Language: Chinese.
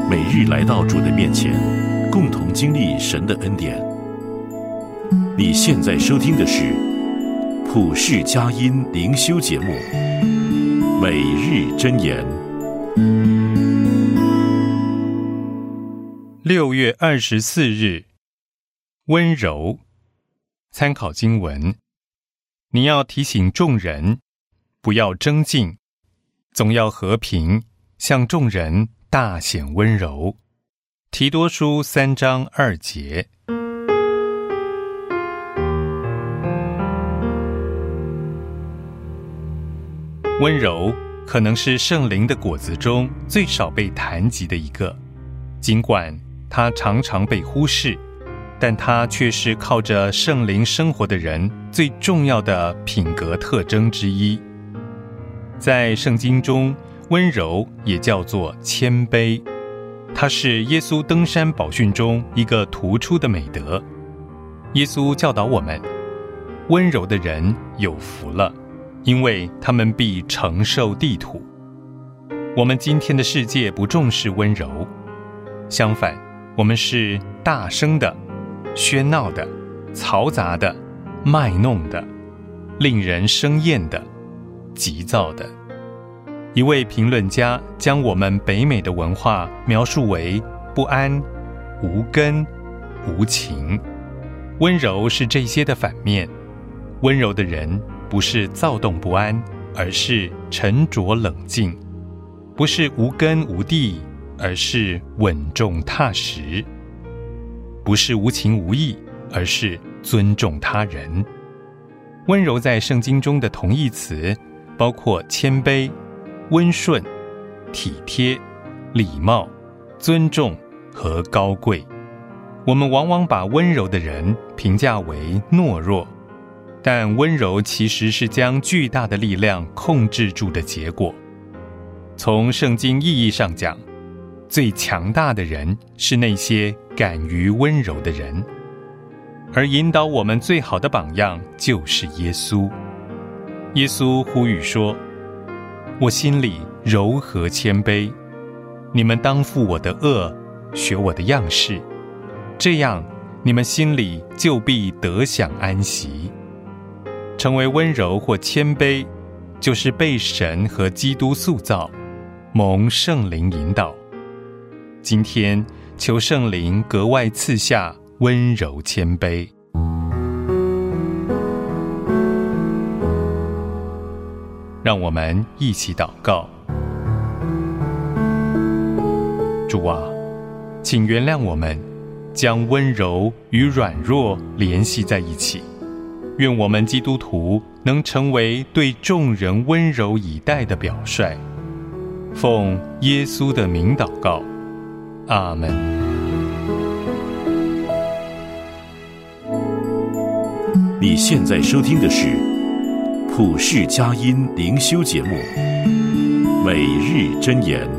每日来到主的面前，共同经历神的恩典。你现在收听的是普世佳音灵修节目《每日箴言》。 6月24日，温柔。参考经文：你要提醒众人，不要争竞，总要和平，向众人大显温柔。提多书3章2节。温柔可能是圣灵的果子中最少被谈及的一个，尽管它常常被忽视，但它却是靠着圣灵生活的人最重要的品格特征之一。在圣经中，温柔也叫做谦卑，它是耶稣登山宝训中一个突出的美德。耶稣教导我们，温柔的人有福了，因为他们必承受地土。我们今天的世界不重视温柔，相反，我们是大声的、喧闹的、嘈杂的、卖弄的、令人生厌的、急躁的。一位评论家将我们北美的文化描述为不安、无根、无情。温柔是这些的反面。温柔的人不是躁动不安，而是沉着冷静；不是无根无地，而是稳重踏实；不是无情无义，而是尊重他人。温柔在圣经中的同义词包括谦卑、温顺、体贴、礼貌、尊重和高贵。我们往往把温柔的人评价为懦弱，但温柔其实是将巨大的力量控制住的结果。从圣经意义上讲，最强大的人是那些敢于温柔的人，而引导我们最好的榜样就是耶稣。耶稣呼吁说，我心里柔和谦卑，你们当负我的恶，学我的样式，这样你们心里就必得享安息。成为温柔或谦卑，就是被神和基督塑造，蒙圣灵引导。今天求圣灵格外赐下温柔谦卑。让我们一起祷告。主啊，请原谅我们将温柔与软弱联系在一起。愿我们基督徒能成为对众人温柔以待的表率。奉耶稣的名祷告，阿们。 你现在收听的是普世佳音灵修节目《每日箴言》。